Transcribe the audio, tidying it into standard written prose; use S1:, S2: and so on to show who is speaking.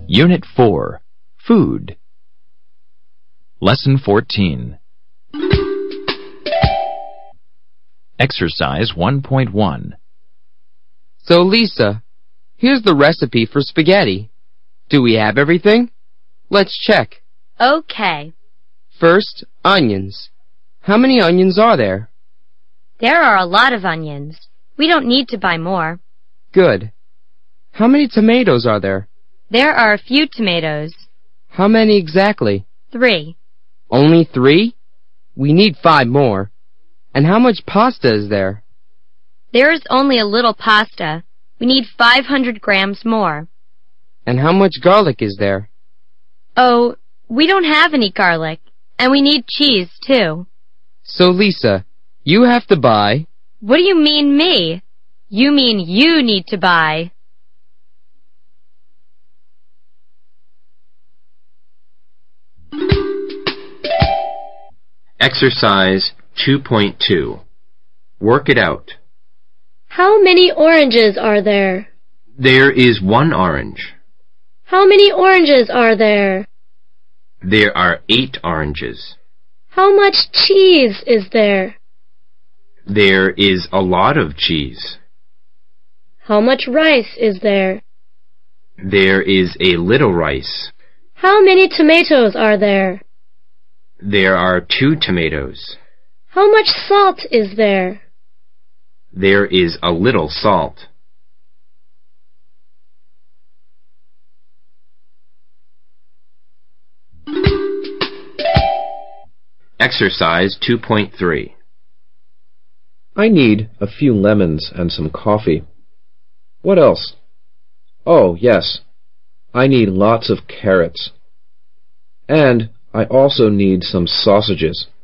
S1: Unit 4. Food. Lesson 14. Exercise 1.1.
S2: So, Lisa, here's the recipe for spaghetti. Do we have everything? Let's check.
S3: Okay.
S2: First, onions. How many onions are there?
S3: There are a lot of onions. We don't need to buy more.
S2: Good. How many tomatoes are there?
S3: There are a few tomatoes.
S2: How many exactly?
S3: 3.
S2: Only 3? We need 5 more. And how much pasta is there?
S3: There is only a little pasta. We need 500 grams more.
S2: And how much garlic is there?
S3: Oh, we don't have any garlic. And we need cheese, too.
S2: So, Lisa, you have to buy...
S3: What do you mean, me? You mean you need to buy.
S4: Exercise 2.2. Work it out.
S5: How many oranges are there?
S4: There is 1 orange.
S5: How many oranges are there?
S4: There are 8 oranges.
S5: How much cheese is there?
S4: There is a lot of cheese.
S5: How much rice is there?
S4: There is a little rice.
S5: How many tomatoes are there?
S4: There are 2 tomatoes.
S5: How much salt is there?
S4: There is a little salt. Exercise 2.3.
S6: I need a few lemons and some coffee. What else? Oh, yes. I need lots of carrots. And I also need some sausages.